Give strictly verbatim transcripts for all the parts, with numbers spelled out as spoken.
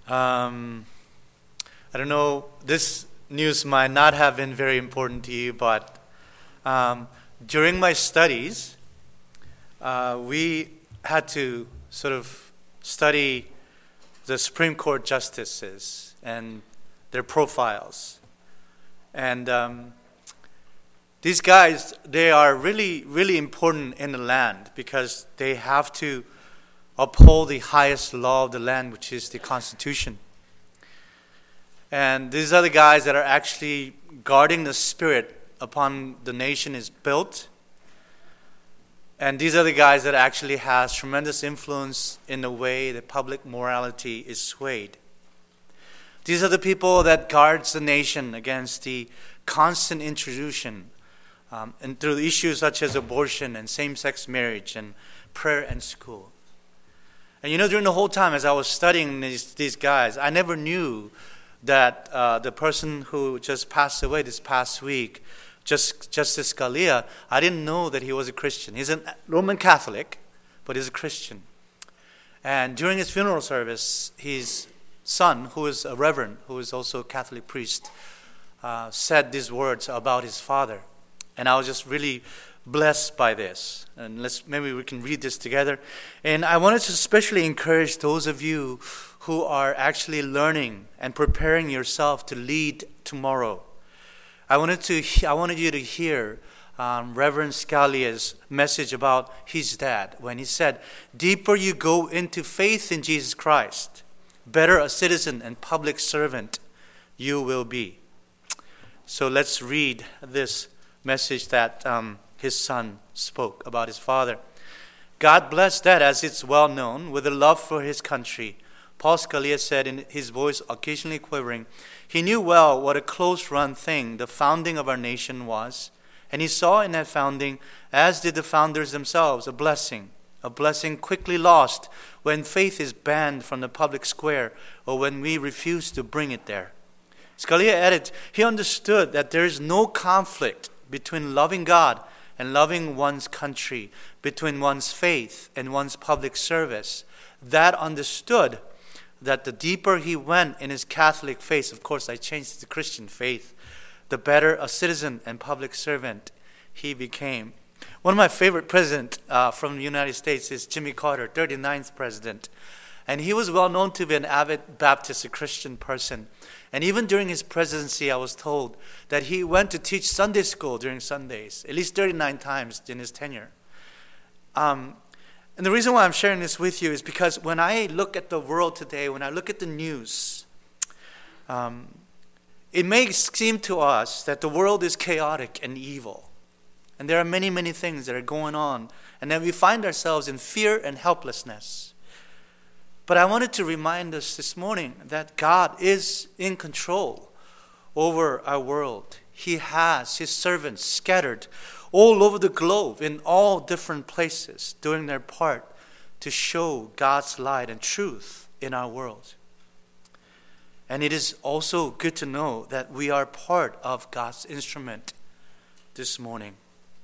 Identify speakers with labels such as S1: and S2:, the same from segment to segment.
S1: Um, I don't know, this news might not have been very important to you, but um, during my studies, uh, we had to sort of study the Supreme Court justices and their profiles. And um, these guys, they are really, really important in the land because they have to uphold the highest law of the land, which is the Constitution. And these are the guys that are actually guarding the spirit upon the nation is built. And these are the guys that actually has tremendous influence in the way that public morality is swayed. These are the people that guards the nation against the constant intrusion um, and through issues such as abortion and same-sex marriage and prayer and school. And you know, during the whole time as I was studying these, these guys, I never knew that uh, the person who just passed away this past week, just, Justice Scalia, I didn't know that he was a Christian. He's a Roman Catholic, but he's a Christian. And during his funeral service, his son, who is a reverend, who is also a Catholic priest, uh, said these words about his father. And I was just really blessed by this. And let's maybe we can read this together. And I wanted to especially encourage those of you who are actually learning and preparing yourself to lead tomorrow. I wanted to I wanted you to hear um, Reverend Scalia's message about his dad when he said, "Deeper you go into faith in Jesus Christ, better a citizen and public servant you will be." So let's read this message that um, his son spoke about his father. God bless that, as it's well known, with a love for his country. Paul Scalia said, in his voice occasionally quivering, he knew well what a close-run thing the founding of our nation was, and he saw in that founding, as did the founders themselves, a blessing, a blessing quickly lost when faith is banned from the public square or when we refuse to bring it there. Scalia added, he understood that there is no conflict between loving God and loving one's country, between one's faith and one's public service. That understood that the deeper he went in his Catholic faith, of course I changed to Christian faith, the better a citizen and public servant he became. One of my favorite presidents uh, from the United States is Jimmy Carter, thirty-ninth president. And he was well known to be an avid Baptist, a Christian person. And even during his presidency, I was told that he went to teach Sunday school during Sundays, at least thirty-nine times in his tenure. Um, and the reason why I'm sharing this with you is because when I look at the world today, when I look at the news, um, it may seem to us that the world is chaotic and evil. And there are many, many things that are going on. And then we find ourselves in fear and helplessness. But I wanted to remind us this morning that God is in control over our world. He has his servants scattered all over the globe in all different places doing their part to show God's light and truth in our world. And it is also good to know that we are part of God's instrument this morning.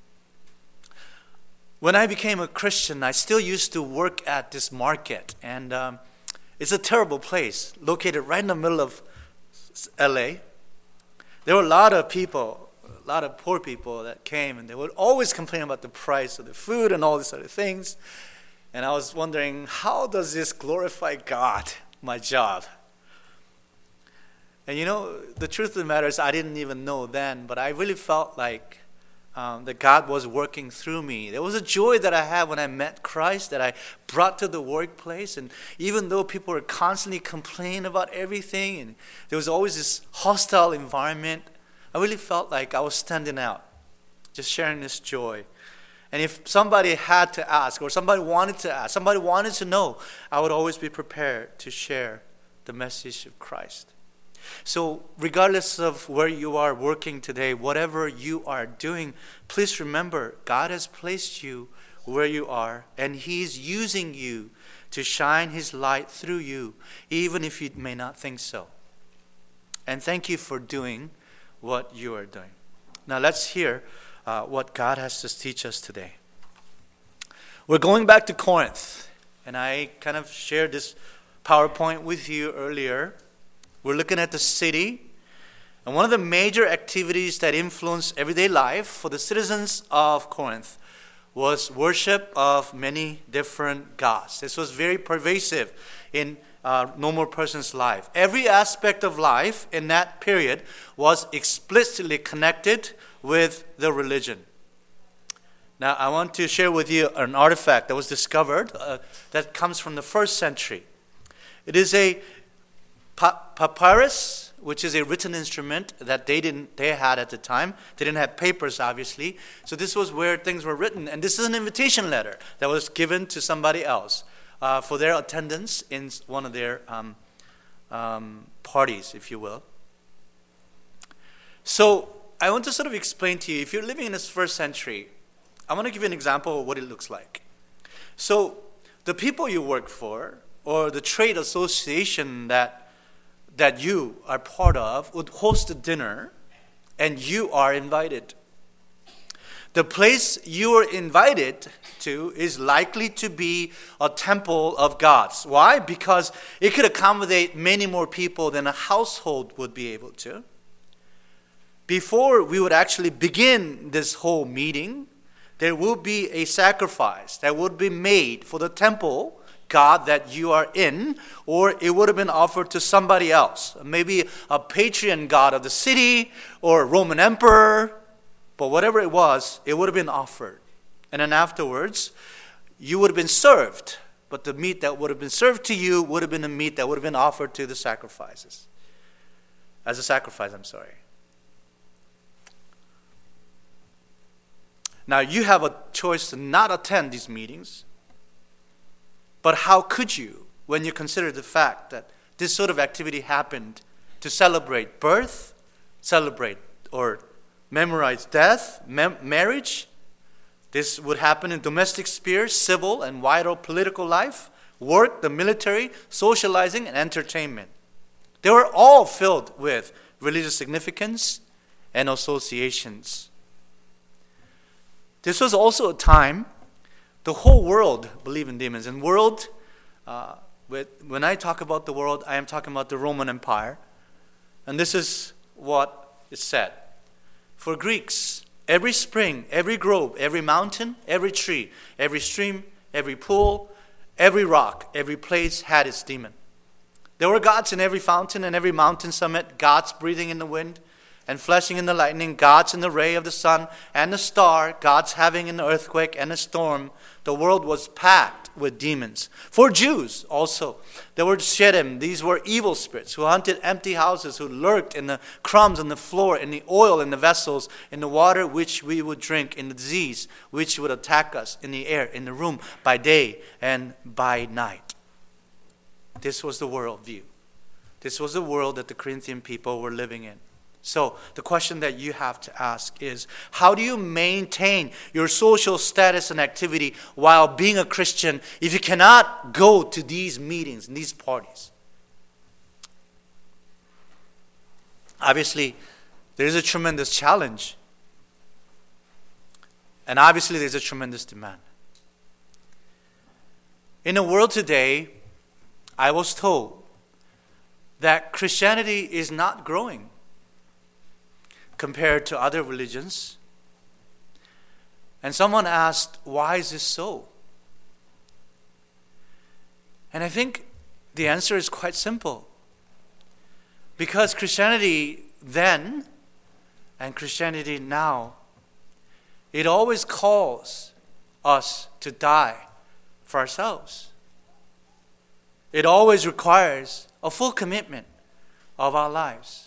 S1: When I became a Christian, I still used to work at this market. And um, it's a terrible place, located right in the middle of L A. There were a lot of people, a lot of poor people that came, and they would always complain about the price of the food and all these other things. And I was wondering, how does this glorify God, my job? And you know, the truth of the matter is I didn't even know then, but I really felt like Um, that God was working through me. There was a joy that I had when I met Christ that I brought to the workplace. And even though people were constantly complaining about everything and there was always this hostile environment, I really felt like I was standing out, just sharing this joy. And if somebody had to ask or somebody wanted to ask, somebody wanted to know, I would always be prepared to share the message of Christ. So regardless of where you are working today, whatever you are doing, please remember God has placed you where you are, and he's using you to shine his light through you, even if you may not think so. And thank you for doing what you are doing. Now let's hear uh, what God has to teach us today. We're going back to Corinth, and I kind of shared this PowerPoint with you earlier. We're looking at the city. And one of the major activities that influenced everyday life for the citizens of Corinth was worship of many different gods. This was very pervasive in a normal person's life. Every aspect of life in that period was explicitly connected with the religion. Now, I want to share with you an artifact that was discovered uh, that comes from the first century. It is a pa- papyrus, which is a written instrument that they didn't they had at the time. They didn't have papers, obviously. So this was where things were written. And this is an invitation letter that was given to somebody else uh, for their attendance in one of their um, um, parties, if you will. So I want to sort of explain to you, if you're living in this first century, I want to give you an example of what it looks like. So the people you work for, or the trade association that that you are part of, would host a dinner, and you are invited. The place you are invited to is likely to be a temple of gods. Why? Because it could accommodate many more people than a household would be able to. Before we would actually begin this whole meeting, there will be a sacrifice that would be made for the temple God that you are in, or it would have been offered to somebody else. Maybe a patron god of the city, or a Roman emperor, but whatever it was, it would have been offered. And then afterwards, you would have been served, but the meat that would have been served to you would have been the meat that would have been offered to the sacrifices. As a sacrifice, I'm sorry. Now, you have a choice to not attend these meetings, but how could you when you consider the fact that this sort of activity happened to celebrate birth, celebrate or memorize death, mem- marriage? This would happen in domestic spheres, civil and wider political life, work, the military, socializing, and entertainment. They were all filled with religious significance and associations. This was also a time the whole world believed in demons. And world, uh, with, when I talk about the world, I am talking about the Roman Empire. And this is what is said. For Greeks, every spring, every grove, every mountain, every tree, every stream, every pool, every rock, every place had its demon. There were gods in every fountain and every mountain summit, gods breathing in the wind and flashing in the lightning, gods in the ray of the sun and the star, gods having an earthquake and a storm. The world was packed with demons. For Jews also, there were Shedim. These were evil spirits who hunted empty houses, who lurked in the crumbs on the floor, in the oil in the vessels, in the water which we would drink, in the disease which would attack us, in the air, in the room, by day and by night. This was the world view. This was the world that the Corinthian people were living in. So the question that you have to ask is, how do you maintain your social status and activity while being a Christian if you cannot go to these meetings and these parties? Obviously, there is a tremendous challenge. And obviously, there's a tremendous demand. In the world today, I was told that Christianity is not growing compared to other religions. And someone asked, why is this so? And I think the answer is quite simple. Because Christianity then and Christianity now, it always calls us to die for ourselves. It always requires a full commitment of our lives.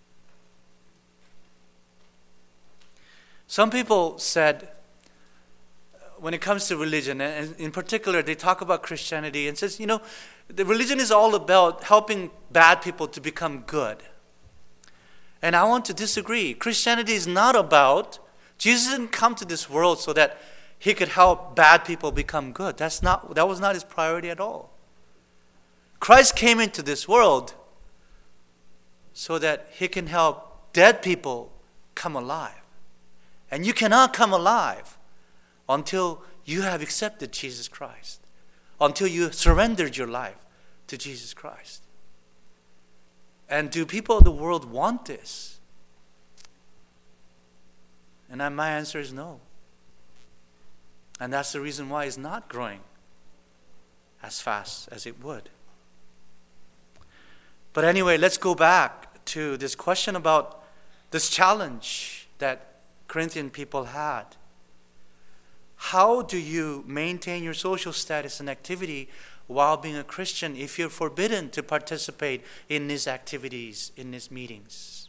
S1: Some people said, when it comes to religion, and in particular, they talk about Christianity and says, you know, the religion is all about helping bad people to become good. And I want to disagree. Christianity is not about, Jesus didn't come to this world so that he could help bad people become good. That's not, that was not his priority at all. Christ came into this world so that he can help dead people come alive. And you cannot come alive until you have accepted Jesus Christ, until you surrendered your life to Jesus Christ? And do people of the world want this? And my answer is no. And that's the reason why it's not growing as fast as it would. But anyway, let's go back to this question about this challenge that Corinthian people had. How do you maintain your social status and activity while being a Christian if you're forbidden to participate in these activities, in these meetings?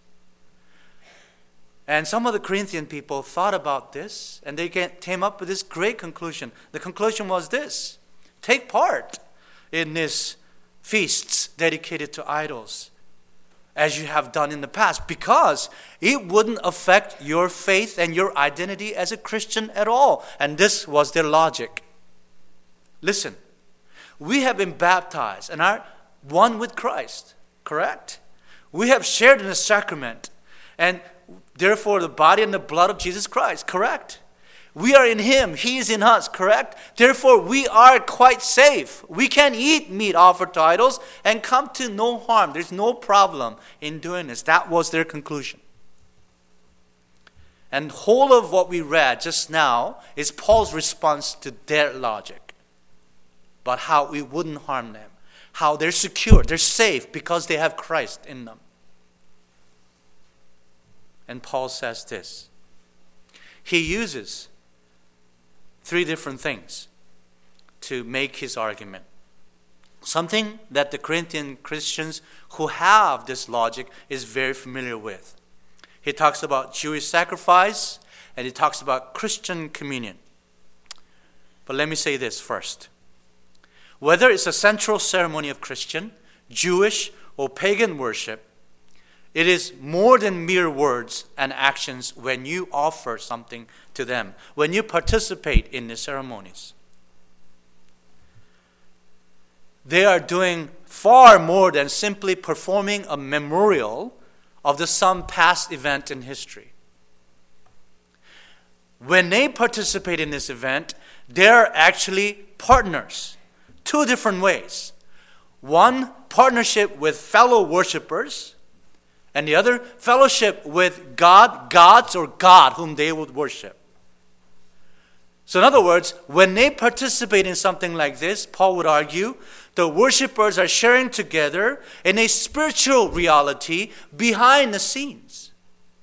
S1: And some of the Corinthian people thought about this, and they came up with this great conclusion. The conclusion was this: take part in these feasts dedicated to idols, as you have done in the past, because it wouldn't affect your faith and your identity as a Christian at all. And this was their logic. Listen, we have been baptized and are one with Christ, correct? We have shared in the sacrament, and therefore the body and the blood of Jesus Christ, correct? We are in Him, He is in us, correct? Therefore, we are quite safe. We can eat meat offered to idols and come to no harm. There's no problem in doing this. That was their conclusion. And whole of what we read just now is Paul's response to their logic about how we wouldn't harm them, how they're secure, they're safe because they have Christ in them. And Paul says this. He uses three different things to make his argument. Something that the Corinthian Christians who have this logic is very familiar with. He talks about Jewish sacrifice, and he talks about Christian communion. But let me say this first. Whether it's a central ceremony of Christian, Jewish, or pagan worship, it is more than mere words and actions when you offer something to them, when you participate in the ceremonies. They are doing far more than simply performing a memorial of the some past event in history. When they participate in this event, they are actually partners, two different ways. One, partnership with fellow worshipers, and the other, fellowship with God, gods, or God whom they would worship. So in other words, when they participate in something like this, Paul would argue, the worshipers are sharing together in a spiritual reality behind the scenes.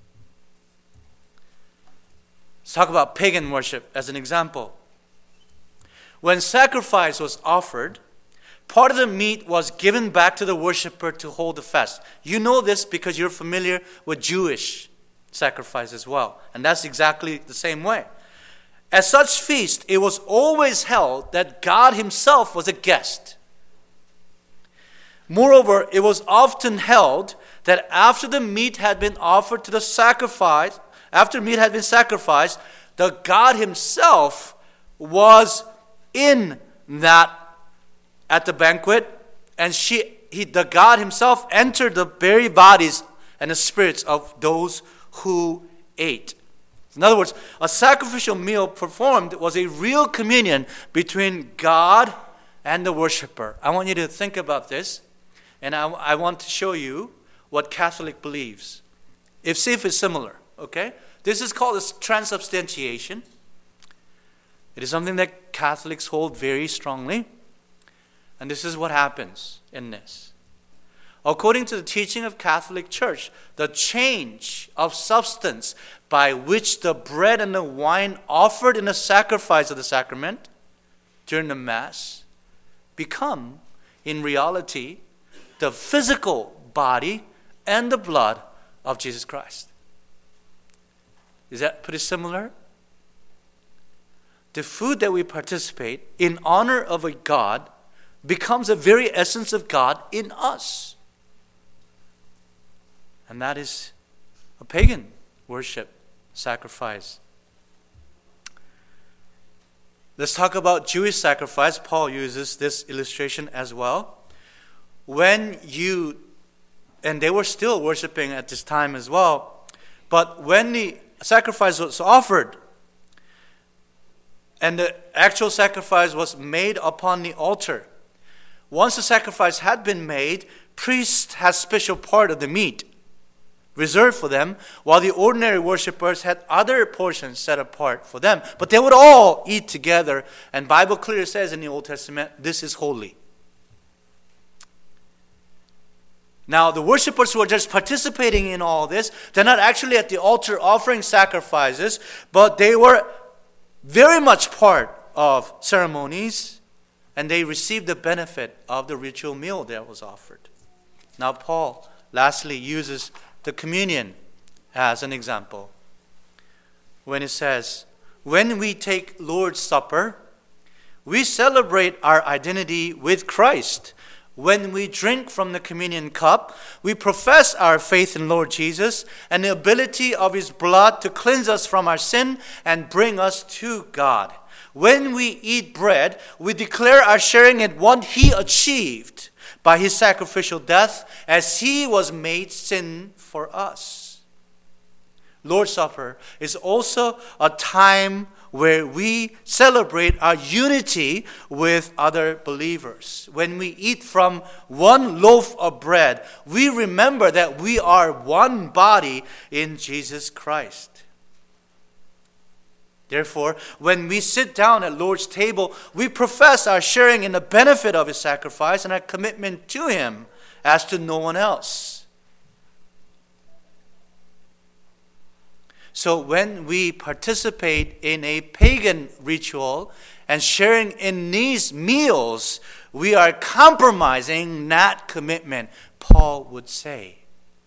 S1: Let's talk about pagan worship as an example. When sacrifice was offered, part of the meat was given back to the worshiper to hold the fast. You know this because you're familiar with Jewish sacrifice as well. And that's exactly the same way. At such feast, it was always held that God Himself was a guest. Moreover, it was often held that after the meat had been offered to the sacrifice, after meat had been sacrificed, the God Himself was in that at the banquet, and she, he, the God Himself entered the very bodies and the spirits of those who ate. In other words, a sacrificial meal performed was a real communion between God and the worshiper. I want you to think about this, and I, I want to show you what Catholic believes. If see if it's similar, okay? This is called transubstantiation. It is something that Catholics hold very strongly. And this is what happens in this. According to the teaching of Catholic Church, the change of substance by which the bread and the wine offered in the sacrifice of the sacrament during the Mass become, in reality, the physical body and the blood of Jesus Christ. Is that pretty similar? The food that we participate in honor of a God becomes the very essence of God in us. And that is a pagan worship, sacrifice. Let's talk about Jewish sacrifice. Paul uses this illustration as well. When you, and they were still worshiping at this time as well, but when the sacrifice was offered, and the actual sacrifice was made upon the altar, once the sacrifice had been made, priests had special part of the meat reserved for them, while the ordinary worshippers had other portions set apart for them. But they would all eat together, and Bible clearly says in the Old Testament, this is holy. Now, the worshippers who are just participating in all this, they're not actually at the altar offering sacrifices, but they were very much part of ceremonies, and they received the benefit of the ritual meal that was offered. Now, Paul lastly uses the communion as an example when it says, when we take Lord's Supper, we celebrate our identity with Christ. When we drink from the communion cup, we profess our faith in Lord Jesus and the ability of His blood to cleanse us from our sin and bring us to God. When we eat bread, we declare our sharing in what He achieved by His sacrificial death, as He was made sin for us. Lord's Supper is also a time where we celebrate our unity with other believers. When we eat from one loaf of bread, we remember that we are one body in Jesus Christ. Therefore, when we sit down at Lord's table, we profess our sharing in the benefit of His sacrifice and our commitment to Him as to no one else. So when we participate in a pagan ritual and sharing in these meals, we are compromising that commitment, Paul would say.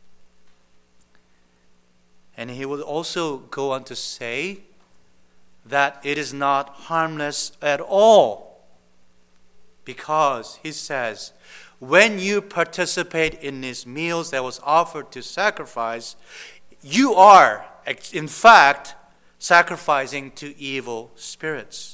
S1: And he would also go on to say that it is not harmless at all, because he says, when you participate in these meals that was offered to sacrifice, you are, in fact, sacrificing to evil spirits.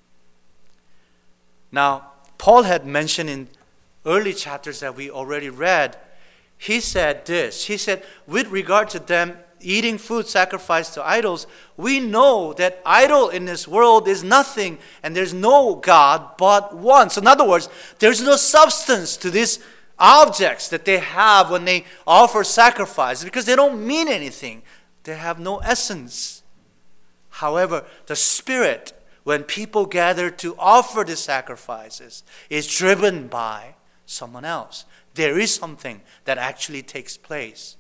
S1: Now, Paul had mentioned in early chapters that we already read, he said this. He said, with regard to them eating food sacrificed to idols, we know that idol in this world is nothing, and there's no God but one. So in other words, there's no substance to these objects that they have when they offer sacrifice, because they don't mean anything. They have no essence. However, the Spirit, when people gather to offer the sacrifices, is driven by someone else. There is something that actually takes place.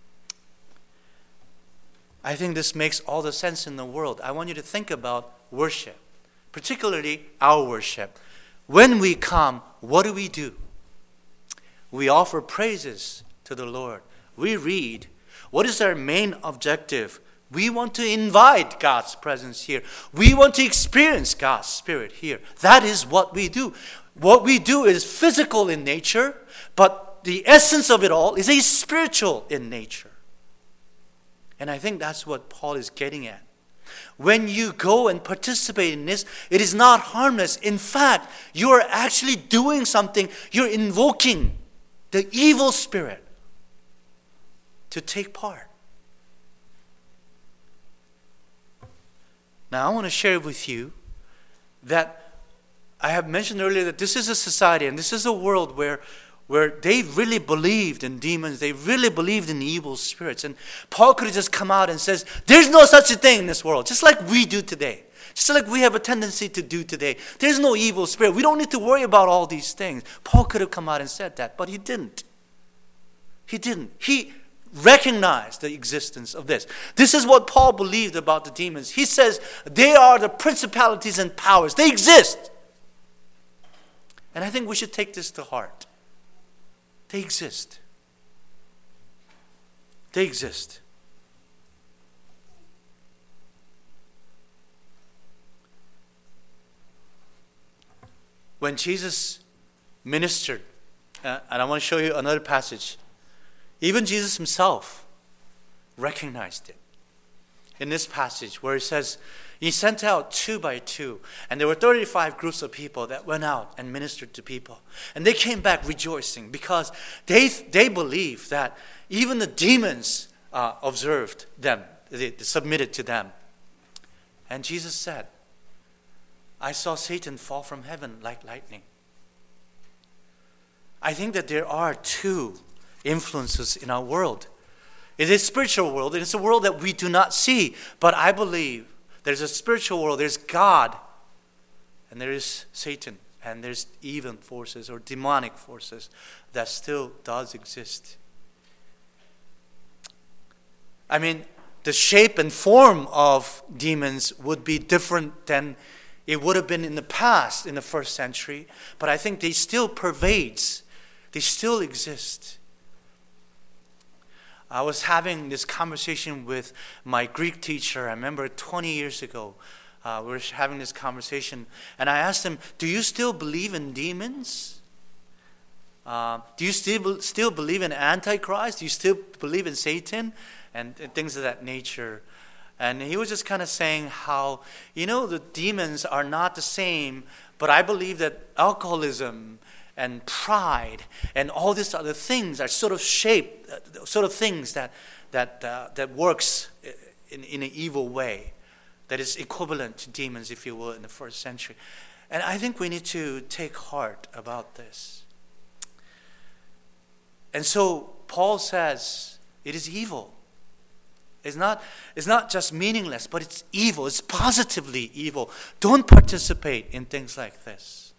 S1: I think this makes all the sense in the world. I want you to think about worship, particularly our worship. When we come, what do we do? We offer praises to the Lord. We read. What is our main objective? We want to invite God's presence here. We want to experience God's Spirit here. That is what we do. What we do is physical in nature, but the essence of it all is a spiritual in nature. And I think that's what Paul is getting at. When you go and participate in this, it is not harmless. In fact, you are actually doing something. You're invoking the evil spirit to take part. Now, I want to share with you that I have mentioned earlier that this is a society and this is a world where where they really believed in demons. They really believed in evil spirits. And Paul could have just come out and says, there's no such a thing in this world, just like we do today. Just like we have a tendency to do today. There's no evil spirit. We don't need to worry about all these things. Paul could have come out and said that, but he didn't. He didn't. He recognized the existence of this. This is what Paul believed about the demons. He says they are the principalities and powers. They exist. And I think we should take this to heart. They exist. They exist. When Jesus ministered, uh, and I want to show you another passage, even Jesus himself recognized it. In this passage where he says, he sent out two by two, and there were thirty-five groups of people that went out and ministered to people. And they came back rejoicing because they they believed that even the demons uh, observed them, they, they submitted to them. And Jesus said, I saw Satan fall from heaven like lightning. I think that there are two influences in our world. It is a spiritual world. It is a world that we do not see. But I believe there's a spiritual world. There's God. And there is Satan. And there's evil forces or demonic forces that still does exist. I mean, the shape and form of demons would be different than it would have been in the past, in the first century. But I think they still pervades. They still exist. I was having this conversation with my Greek teacher. I remember twenty years ago. Uh, we were having this conversation. And I asked him, do you still believe in demons? Uh, do you still, still believe in Antichrist? Do you still believe in Satan? And, and things of that nature. And he was just kind of saying how, you know, the demons are not the same, but I believe that alcoholism and pride and all these other things are sort of shaped, uh, sort of things that that uh, that works in, in an evil way, that is equivalent to demons, if you will, in the first century. And I think we need to take heart about this. And so Paul says it is evil. It's not, it's not just meaningless, but it's evil. It's positively evil. Don't participate in things like this.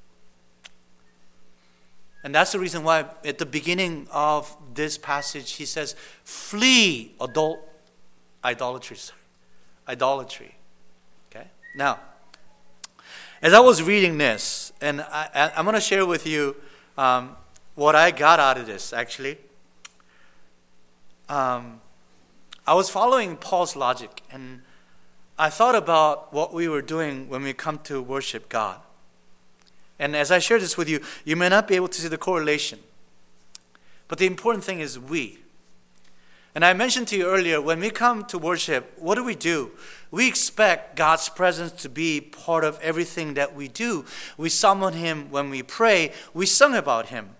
S1: And that's the reason why at the beginning of this passage he says, flee adult idolatry. Idolatry. Okay? Now, as I was reading this, and I, I, I'm going to share with you um, what I got out of this, actually. Um, I was following Paul's logic, and I thought about what we were doing when we come to worship God. And as I share this with you, you may not be able to see the correlation. But the important thing is we. And I mentioned to you earlier, when we come to worship, what do we do? We expect God's presence to be part of everything that we do. We summon Him when we pray. We sing about Him.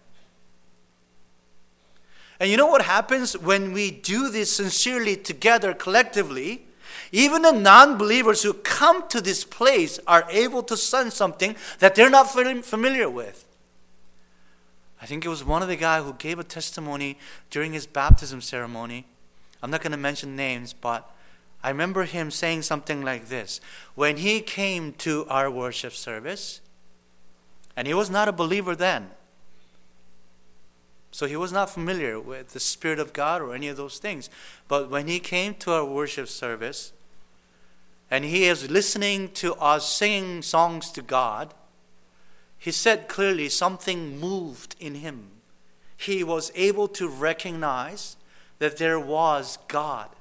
S1: And you know what happens when we do this sincerely together, collectively? Even the non-believers who come to this place are able to sense something that they're not familiar with. I think it was one of the guys who gave a testimony during his baptism ceremony. I'm not going to mention names, but I remember him saying something like this. When he came to our worship service, and he was not a believer then, so he was not familiar with the Spirit of God or any of those things. But when he came to our worship service, and he is listening to us singing songs to God, he said clearly something moved in him. He was able to recognize that there was God.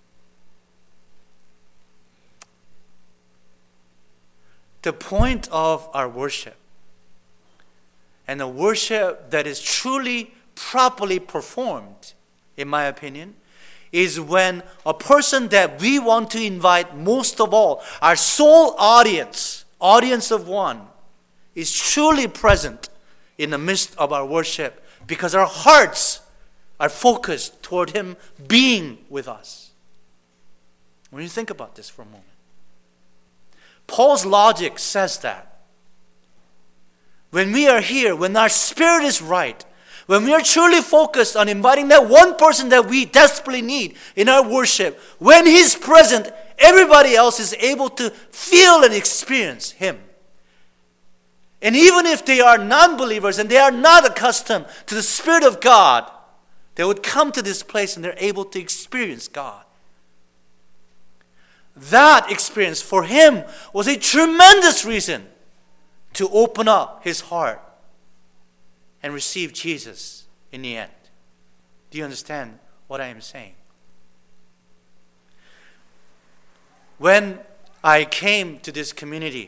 S1: The point of our worship, and the worship that is truly properly performed, in my opinion, is when a person that we want to invite most of all, our sole audience, audience of one, is truly present in the midst of our worship because our hearts are focused toward Him being with us. When you think about this for a moment, Paul's logic says that when we are here, when our spirit is right, when we are truly focused on inviting that one person that we desperately need in our worship, when He's present, everybody else is able to feel and experience Him. And even if they are non-believers and they are not accustomed to the Spirit of God, they would come to this place and they're able to experience God. That experience for him was a tremendous reason to open up his heart and receive Jesus in the end. Do you understand what I am saying? When I came to this community,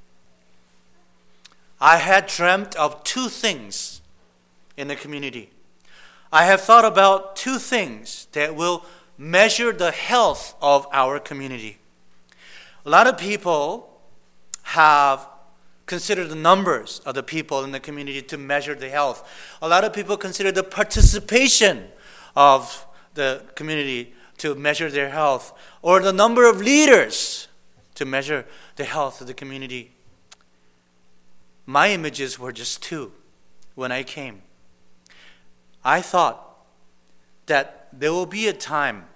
S1: I had dreamt of two things in the community. I have thought about two things that will measure the health of our community. A lot of people have considered the numbers of the people in the community to measure the health. A lot of people consider the participation of the community to measure their health, or the number of leaders to measure the health of the community. My images were just two. when I came. I thought that there will be a time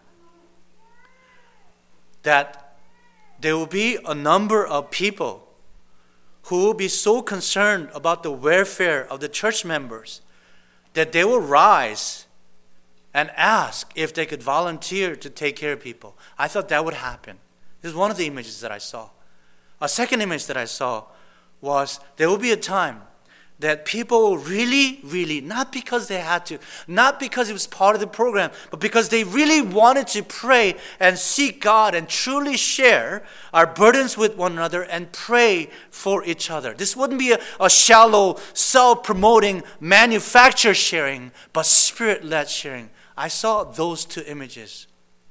S1: that there will be a number of people who will be so concerned about the welfare of the church members that they will rise and ask if they could volunteer to take care of people. I thought that would happen. This is one of the images that I saw. A second image that I saw was there will be a time that people will really, really, not because they had to, not because it was part of the program, but because they really wanted to pray and seek God and truly share our burdens with one another and pray for each other. This wouldn't be a, a shallow, self-promoting, manufacturer sharing, but spirit-led sharing. I saw those two images.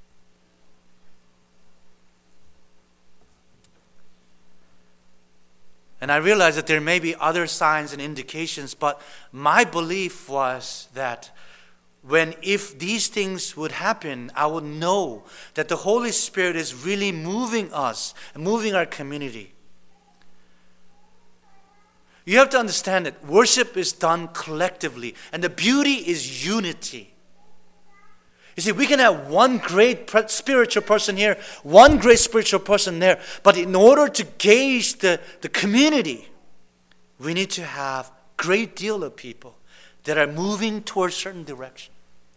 S1: And I realized that there may be other signs and indications, but my belief was that when, if these things would happen, I would know that the Holy Spirit is really moving us, moving our community. You have to understand that worship is done collectively, and the beauty is unity. You see, we can have one great spiritual person here, one great spiritual person there, but in order to gauge the, the community, we need to have a great deal of people that are moving towards a certain direction.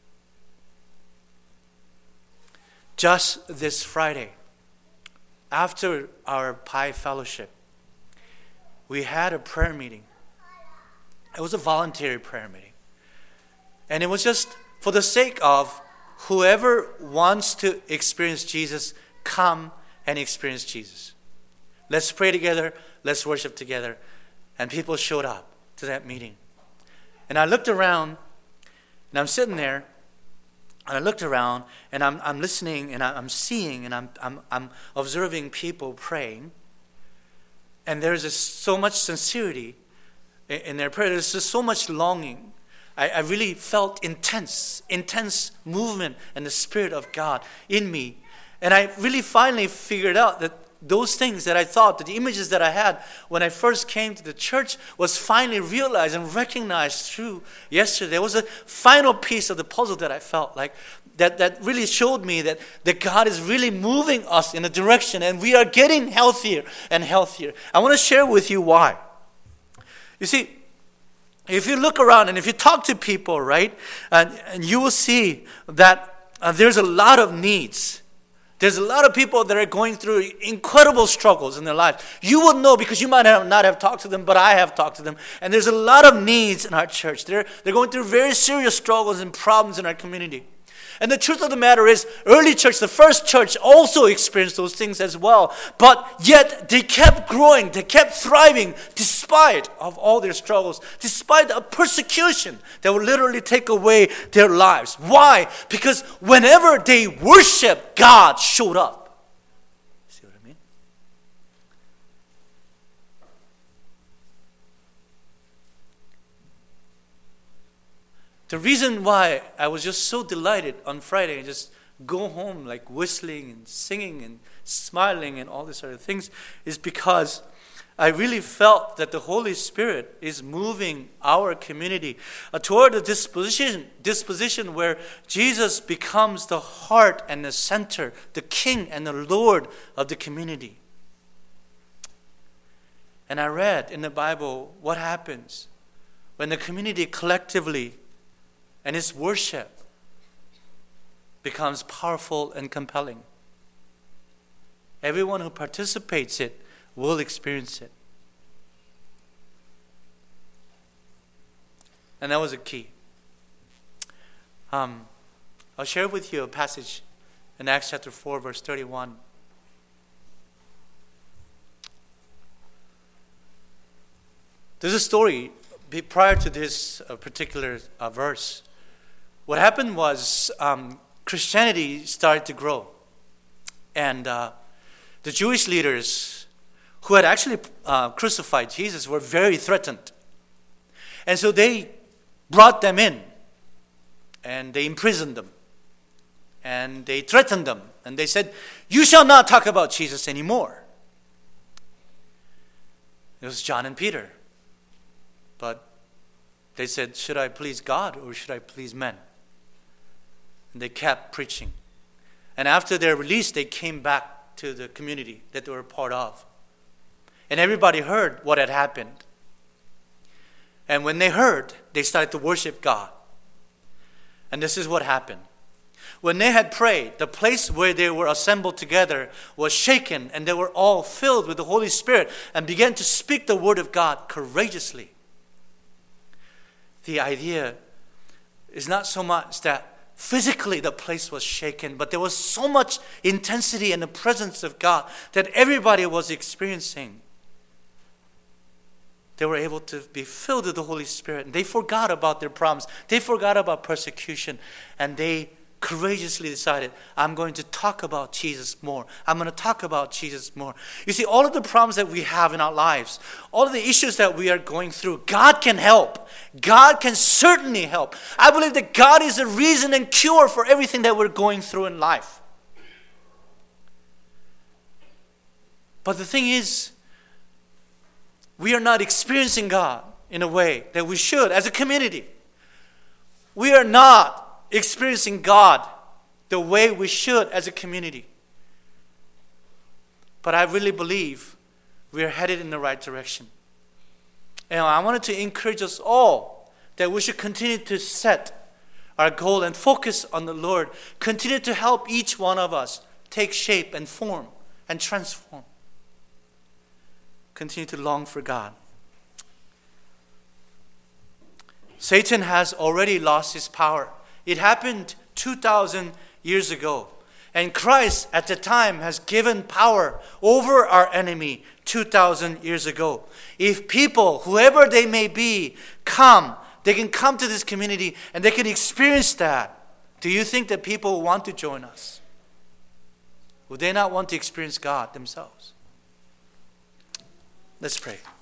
S1: Just this Friday, after our Pi Fellowship, we had a prayer meeting. It was a voluntary prayer meeting. And it was just for the sake of whoever wants to experience Jesus, come and experience Jesus. Let's pray together. Let's worship together. And people showed up to that meeting. And I looked around, and I'm sitting there, and I looked around, and I'm I'm listening, and I'm seeing, and I'm I'm I'm observing people praying. And there's just so much sincerity in their prayer. There's just so much longing. I, I really felt intense, intense movement and the Spirit of God in me. And I really finally figured out that those things that I thought, that the images that I had when I first came to the church was finally realized and recognized through yesterday. There was a final piece of the puzzle that I felt like that, that really showed me that, that God is really moving us in a direction and we are getting healthier and healthier. I want to share with you why. You see, if you look around and if you talk to people, right, and, and you will see that uh, there's a lot of needs. There's a lot of people that are going through incredible struggles in their life. You would know because you might have not have talked to them, but I have talked to them. And there's a lot of needs in our church. They're, they're going through very serious struggles and problems in our community. And the truth of the matter is, early church, the first church, also experienced those things as well. But yet, they kept growing, they kept thriving, despite of all their struggles, despite a persecution that would literally take away their lives. Why? Because whenever they worshiped, God showed up. See what I mean? The reason why I was just so delighted on Friday and just go home like whistling and singing and smiling and all these sort of things is because I really felt that the Holy Spirit is moving our community uh, toward a disposition, disposition where Jesus becomes the heart and the center, the King and the Lord of the community. And I read in the Bible what happens when the community collectively and its worship becomes powerful and compelling. Everyone who participates in it will experience it. And that was a key. Um, I'll share with you a passage in Acts chapter four, verse thirty-one. There's a story prior to this uh, particular uh, verse. What happened was um, Christianity started to grow. And uh, the Jewish leaders who had actually uh, crucified Jesus were very threatened. And so they brought them in. And they imprisoned them. And they threatened them. And they said, "You shall not talk about Jesus anymore." It was John and Peter. But They said, should I please God or should I please men? And they kept preaching. And after their release, they came back to the community that they were part of. And everybody heard what had happened. And when they heard, they started to worship God. And this is what happened. When they had prayed, the place where they were assembled together was shaken, and they were all filled with the Holy Spirit and began to speak the word of God courageously. The idea is not so much that physically the place was shaken, but there was so much intensity in the presence of God that everybody was experiencing. They were able to be filled with the Holy Spirit. And they forgot about their problems. They forgot about persecution. And they courageously decided, I'm going to talk about Jesus more. I'm going to talk about Jesus more. You see, all of the problems that we have in our lives, all of the issues that we are going through, God can help. God can certainly help. I believe that God is the reason and cure for everything that we're going through in life. But the thing is, we are not experiencing God in a way that we should as a community. We are not experiencing God the way we should as a community. But I really believe we are headed in the right direction. And I wanted to encourage us all that we should continue to set our goal and focus on the Lord. Continue to help each one of us take shape and form and transform. Continue to long for God. Satan has already lost his power. It happened two thousand years ago. And Christ at the time has given power over our enemy two thousand years ago. If people, whoever they may be, come, they can come to this community and they can experience that. Do you think that people will want to join us? Would they not want to experience God themselves? Let's pray.